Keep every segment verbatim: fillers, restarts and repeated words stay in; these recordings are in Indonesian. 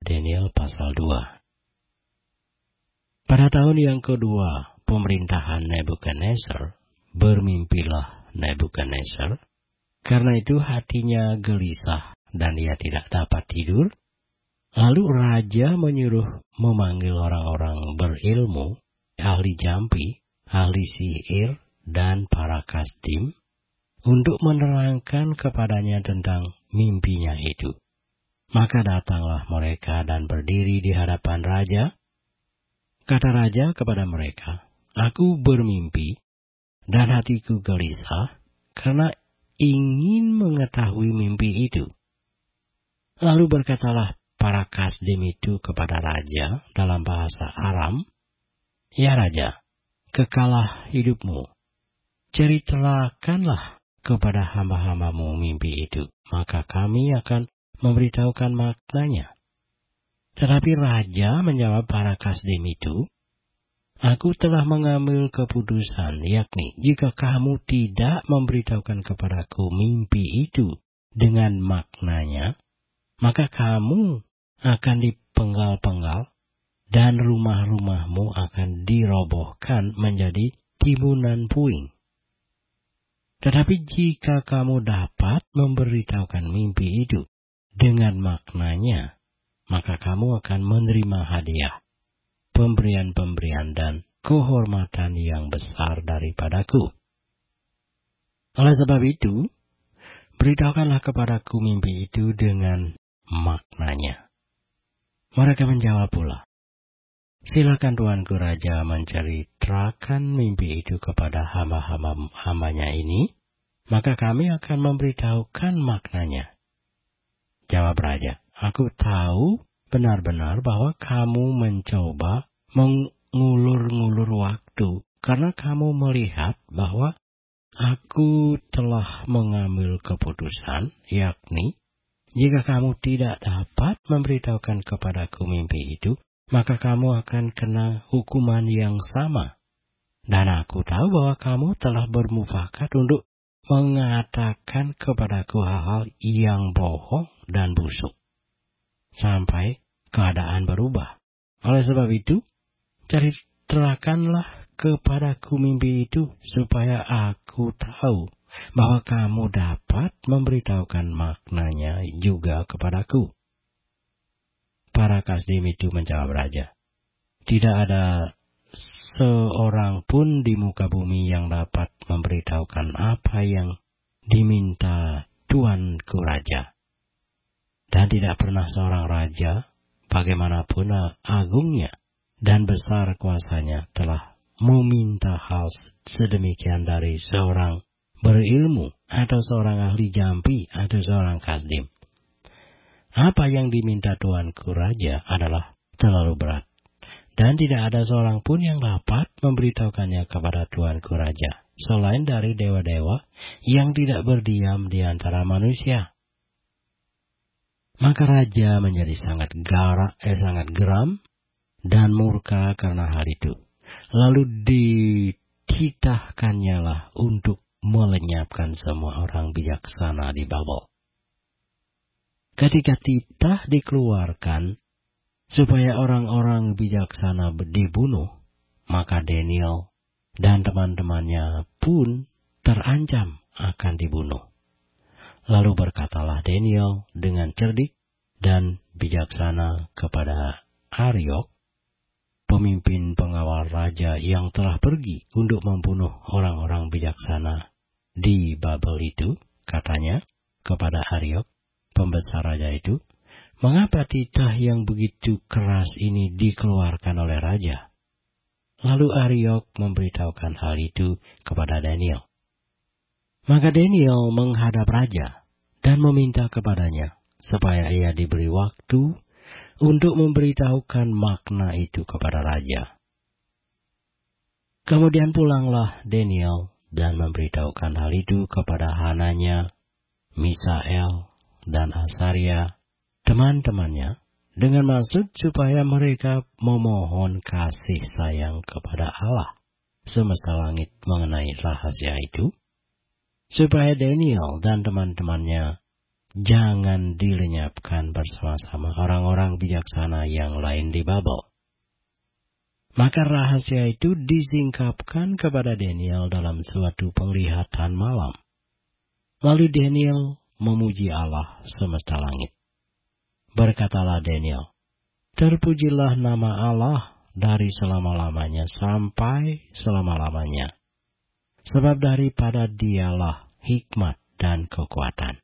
Daniel pasal dua. Pada tahun yang kedua pemerintahan Nebukadnezar, bermimpilah Nebukadnezar. Karena itu hatinya gelisah dan ia tidak dapat tidur. Lalu raja menyuruh memanggil orang-orang berilmu, ahli jampi, ahli sihir, dan para kasdim, untuk menerangkan kepadanya tentang mimpinya itu. Maka datanglah mereka dan berdiri di hadapan raja. Kata raja kepada mereka, "Aku bermimpi, dan hatiku gelisah, karena ingin mengetahui mimpi itu." Lalu berkatalah para kasdim itu kepada raja dalam bahasa Aram, "Ya raja, kekalah hidupmu. Ceritakanlah kepada hamba-hambamu mimpi itu, maka kami akan memberitahukan maknanya." Tetapi raja menjawab para kasdim itu, "Aku telah mengambil keputusan, yakni jika kamu tidak memberitahukan kepadaku mimpi itu dengan maknanya, maka kamu akan dipenggal-penggal dan rumah-rumahmu akan dirobohkan menjadi timbunan puing. Tetapi jika kamu dapat memberitahukan mimpi itu dengan maknanya, maka kamu akan menerima hadiah, pemberian-pemberian dan kehormatan yang besar daripadaku. Oleh sebab itu, beritahukanlah kepadaku mimpi itu dengan maknanya." Mereka menjawab pula, "Silakan tuanku raja menceritakan mimpi itu kepada hamba-hambanya ini, maka kami akan memberitahukan maknanya." Jawab raja, "Aku tahu benar-benar bahwa kamu mencoba mengulur-ngulur waktu, karena kamu melihat bahwa aku telah mengambil keputusan, yakni jika kamu tidak dapat memberitahukan kepadaku mimpi itu, maka kamu akan kena hukuman yang sama. Dan aku tahu bahwa kamu telah bermufakat untuk mengatakan kepadaku hal-hal yang bohong dan busuk, sampai keadaan berubah. Oleh sebab itu, ceritakanlah kepadaku mimpi itu, supaya aku tahu bahwa kamu dapat memberitahukan maknanya juga kepadaku." Para kasdim itu menjawab raja, "Tidak ada seorang pun di muka bumi yang dapat memberitahukan apa yang diminta tuanku raja. Dan tidak pernah seorang raja, bagaimanapun agungnya dan besar kuasanya, telah meminta hal sedemikian dari seorang berilmu atau seorang ahli jampi atau seorang kasdim. Apa yang diminta tuanku raja adalah terlalu berat, dan tidak ada seorang pun yang dapat memberitahukannya kepada tuanku raja, selain dari dewa-dewa yang tidak berdiam di antara manusia." Maka raja menjadi sangat gara, eh, sangat geram dan murka karena hal itu. Lalu dititahkannya lah untuk melenyapkan semua orang bijaksana di Babel. Ketika titah dikeluarkan supaya orang-orang bijaksana dibunuh, maka Daniel dan teman-temannya pun terancam akan dibunuh. Lalu berkatalah Daniel dengan cerdik dan bijaksana kepada Ariok, pemimpin pengawal raja yang telah pergi untuk membunuh orang-orang bijaksana di Babel itu. Katanya kepada Ariok, pembesar raja itu, "Mengapa titah yang begitu keras ini dikeluarkan oleh raja?" Lalu Ariok memberitahukan hal itu kepada Daniel. Maka Daniel menghadap raja dan meminta kepadanya supaya ia diberi waktu untuk memberitahukan makna itu kepada raja. Kemudian pulanglah Daniel dan memberitahukan hal itu kepada Hananya, Misael, dan Asaria, teman-temannya, dengan maksud supaya mereka memohon kasih sayang kepada Allah semesta langit mengenai rahasia itu, supaya Daniel dan teman-temannya jangan dilenyapkan bersama-sama orang-orang bijaksana yang lain di Babel. Maka rahasia itu disingkapkan kepada Daniel dalam suatu penglihatan malam. Lalu Daniel memuji Allah semesta langit. Berkatalah Daniel, terpujilah nama Allah dari selama-lamanya sampai selama-lamanya. Sebab daripada Dialah hikmat dan kekuatan.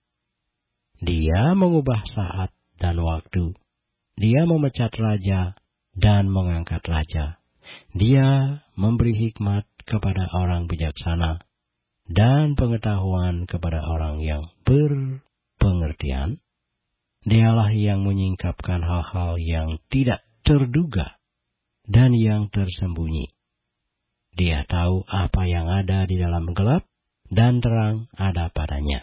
Dia mengubah saat dan waktu. Dia memecat raja dan mengangkat raja. Dia memberi hikmat kepada orang bijaksana dan pengetahuan kepada orang yang berpengertian. Dialah yang menyingkapkan hal-hal yang tidak terduga dan yang tersembunyi. Dia tahu apa yang ada di dalam gelap dan terang ada padanya.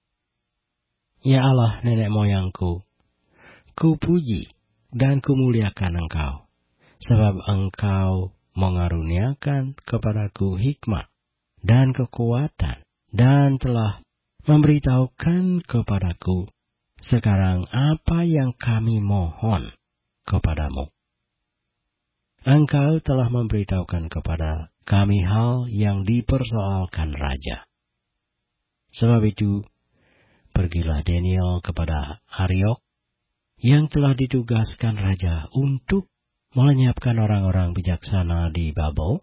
Ya Allah nenek moyangku, ku puji dan kumuliakan Engkau, sebab Engkau mengaruniakan kepadaku hikmat dan kekuatan, dan telah memberitahukan kepadaku sekarang apa yang kami mohon kepadamu. Engkau telah memberitahukan kepada kami hal yang dipersoalkan raja. Sebab itu, pergilah Daniel kepada Ariok, yang telah ditugaskan raja untuk melenyapkan orang-orang bijaksana di Babel.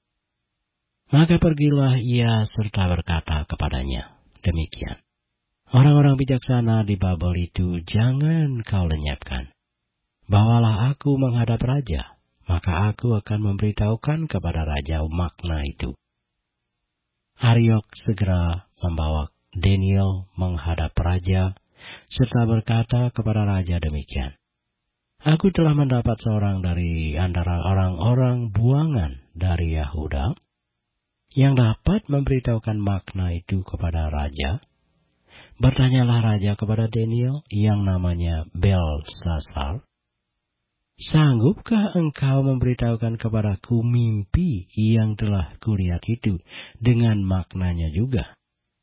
Maka pergilah ia serta berkata kepadanya, demikian. Orang-orang bijaksana di Babel itu jangan kau lenyapkan. Bawalah aku menghadap raja, maka aku akan memberitahukan kepada raja makna itu. Ariok segera membawa Daniel menghadap raja, serta berkata kepada raja demikian. Aku telah mendapat seorang dari antara orang-orang buangan dari Yahuda, yang dapat memberitahukan makna itu kepada raja. Bertanyalah raja kepada Daniel yang namanya Belsasar, sanggupkah engkau memberitahukan kepadaku mimpi yang telah kulihat itu dengan maknanya juga?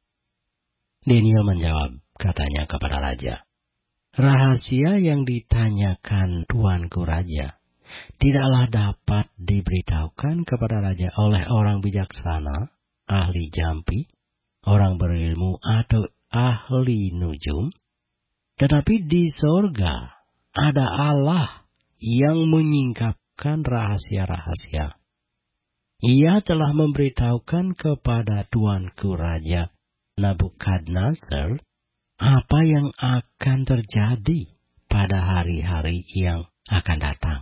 Daniel menjawab, katanya kepada raja, rahasia yang ditanyakan tuanku raja tidaklah dapat diberitahukan kepada raja oleh orang bijaksana, ahli jampi, orang berilmu atau ahli nujum, tetapi di sorga ada Allah yang menyingkapkan rahasia-rahasia. Ia telah memberitahukan kepada tuanku raja Nabukadnezar apa yang akan terjadi pada hari-hari yang akan datang.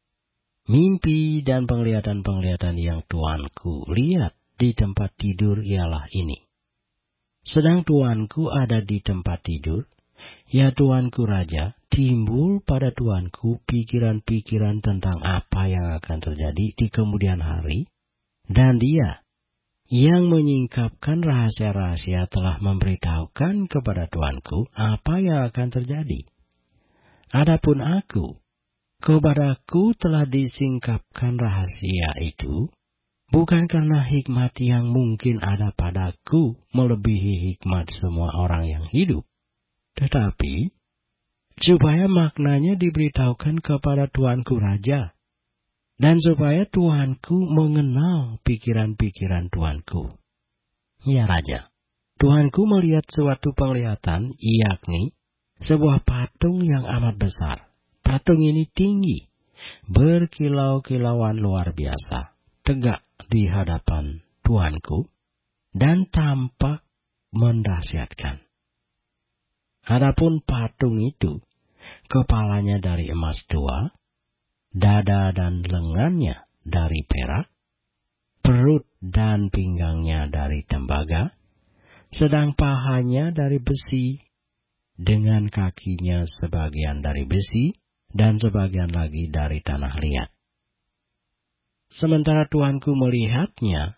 Mimpi dan penglihatan-penglihatan yang tuanku lihat di tempat tidur ialah ini. Sedang tuanku ada di tempat tidur, ya tuanku raja, timbul pada tuanku pikiran-pikiran tentang apa yang akan terjadi di kemudian hari, dan dia yang menyingkapkan rahasia-rahasia telah memberitahukan kepada tuanku apa yang akan terjadi. Adapun aku, kepadaku telah disingkapkan rahasia itu, bukan karena hikmat yang mungkin ada padaku melebihi hikmat semua orang yang hidup, tetapi supaya maknanya diberitahukan kepada tuanku raja, dan supaya tuanku mengenal pikiran-pikiran tuanku. Ya raja, tuanku melihat suatu penglihatan, yakni sebuah patung yang amat besar. Patung ini tinggi, berkilau-kilauan luar biasa, tegak di hadapan tuanku, dan tampak mendahsyatkan. Adapun patung itu, kepalanya dari emas tua, dada dan lengannya dari perak, perut dan pinggangnya dari tembaga, sedang pahanya dari besi, dengan kakinya sebagian dari besi, dan sebagian lagi dari tanah liat. Sementara tuanku melihatnya,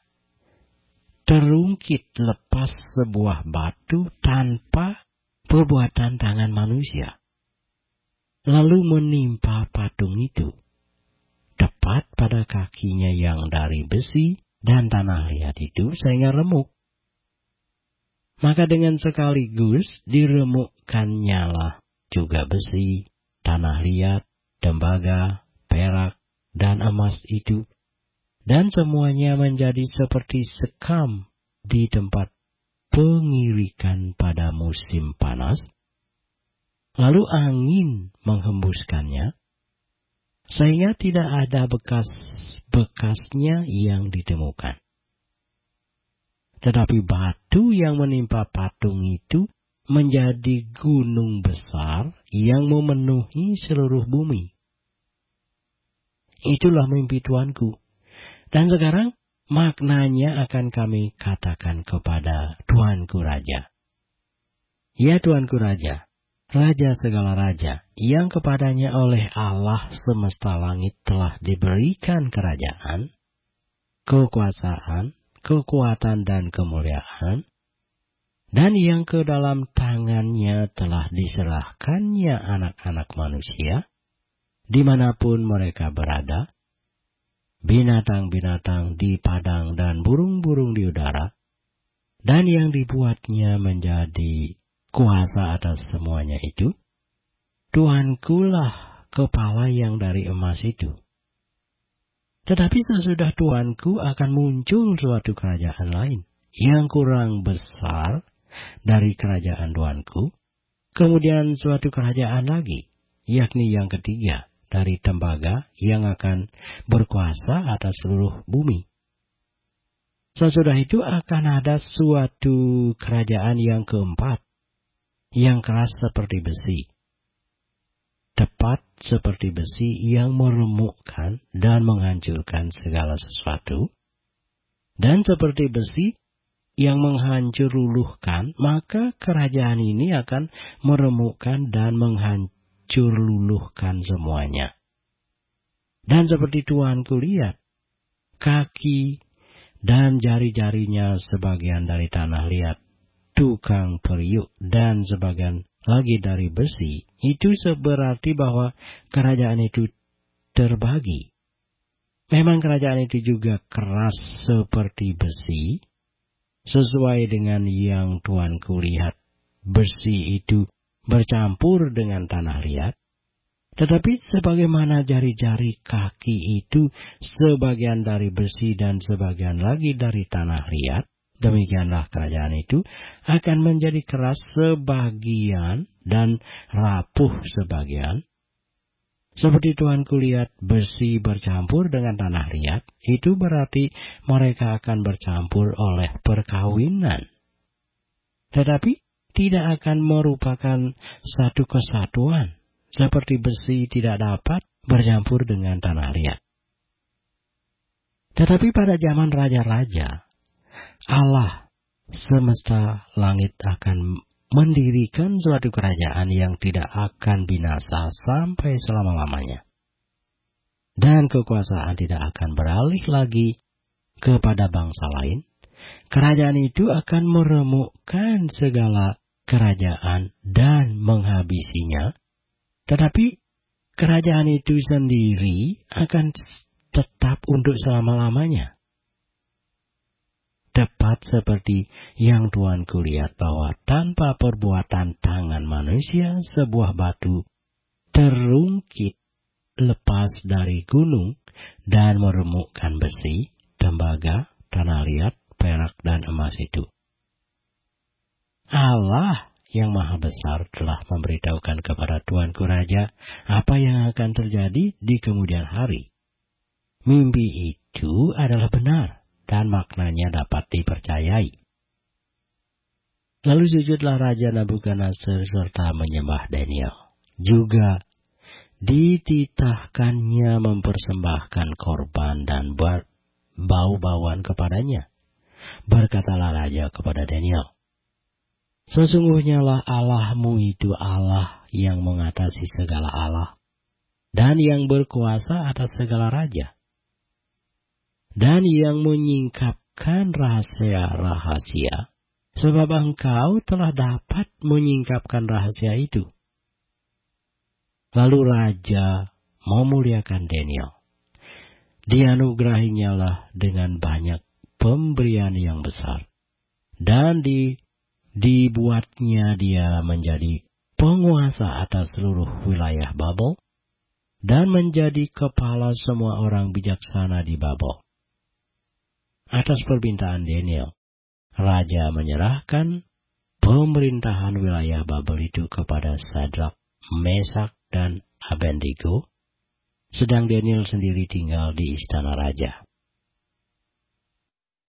terungkit lepas sebuah batu tanpa perbuatan tangan manusia, lalu menimpa patung itu, tepat pada kakinya yang dari besi dan tanah liat itu, sehingga remuk. Maka dengan sekaligus diremuk menunjukkannya lah juga besi, tanah liat, tembaga, perak, dan emas itu, dan semuanya menjadi seperti sekam di tempat pengirikan pada musim panas. Lalu angin menghembuskannya, sehingga tidak ada bekas-bekasnya yang ditemukan. Tetapi batu yang menimpa patung itu menjadi gunung besar yang memenuhi seluruh bumi. Itulah mimpi Tuanku. Dan sekarang maknanya akan kami katakan kepada Tuanku Raja. Ya Tuanku Raja, Raja segala raja, yang kepadanya oleh Allah semesta langit telah diberikan kerajaan, kekuasaan, kekuatan dan kemuliaan, dan yang ke dalam tangannya telah diserahkannya anak-anak manusia, dimanapun mereka berada, binatang-binatang di padang dan burung-burung di udara, dan yang dibuatnya menjadi kuasa atas semuanya itu. Tuankulah kepala yang dari emas itu. Tetapi sesudah Tuanku akan muncul suatu kerajaan lain, yang kurang besar dari kerajaan Tuanku, kemudian suatu kerajaan lagi, yakni yang ketiga dari tembaga yang akan berkuasa atas seluruh bumi. Sesudah itu akan ada suatu kerajaan yang keempat, yang keras seperti besi, tepat seperti besi yang meremukkan dan menghancurkan segala sesuatu, dan seperti besi yang menghancur luluhkan, maka kerajaan ini akan meremukkan dan menghancur luluhkan semuanya. Dan seperti Tuanku lihat, kaki dan jari-jarinya sebagian dari tanah liat, tukang periuk, dan sebagian lagi dari besi, itu berarti bahwa kerajaan itu terbagi. Memang kerajaan itu juga keras seperti besi, sesuai dengan yang Tuanku lihat, besi itu bercampur dengan tanah liat, tetapi sebagaimana jari-jari kaki itu sebagian dari besi dan sebagian lagi dari tanah liat, demikianlah kerajaan itu akan menjadi keras sebagian dan rapuh sebagian. Seperti Tuanku lihat besi bercampur dengan tanah liat, itu berarti mereka akan bercampur oleh perkawinan. Tetapi tidak akan merupakan satu kesatuan, seperti besi tidak dapat bercampur dengan tanah liat. Tetapi pada zaman raja-raja, Allah semesta langit akan mendirikan suatu kerajaan yang tidak akan binasa sampai selama-lamanya. Dan kekuasaan tidak akan beralih lagi kepada bangsa lain. Kerajaan itu akan meremukkan segala kerajaan dan menghabisinya. Tetapi kerajaan itu sendiri akan tetap untuk selama-lamanya. Tepat seperti yang Tuanku lihat bahwa tanpa perbuatan tangan manusia, sebuah batu terungkit lepas dari gunung dan meremukkan besi, tembaga, tanah liat, perak, dan emas itu. Allah yang maha besar telah memberitahukan kepada Tuanku Raja apa yang akan terjadi di kemudian hari. Mimpi itu adalah benar dan maknanya dapat dipercayai. Lalu sujudlah Raja Nabukadnezar serta menyembah Daniel. Juga dititahkannya mempersembahkan korban dan bau-bauan kepadanya. Berkatalah Raja kepada Daniel, sesungguhnya lah Allahmu itu Allah yang mengatasi segala Allah, dan yang berkuasa atas segala raja, dan yang menyingkapkan rahasia-rahasia, sebab engkau telah dapat menyingkapkan rahasia itu. Lalu Raja memuliakan Daniel. Dianugerahinya lah dengan banyak pemberian yang besar, dan di, dibuatnya dia menjadi penguasa atas seluruh wilayah Babel, dan menjadi kepala semua orang bijaksana di Babel. Atas permintaan Daniel, raja menyerahkan pemerintahan wilayah Babel itu kepada Sadrak, Mesak, dan Abednego, sedang Daniel sendiri tinggal di istana raja.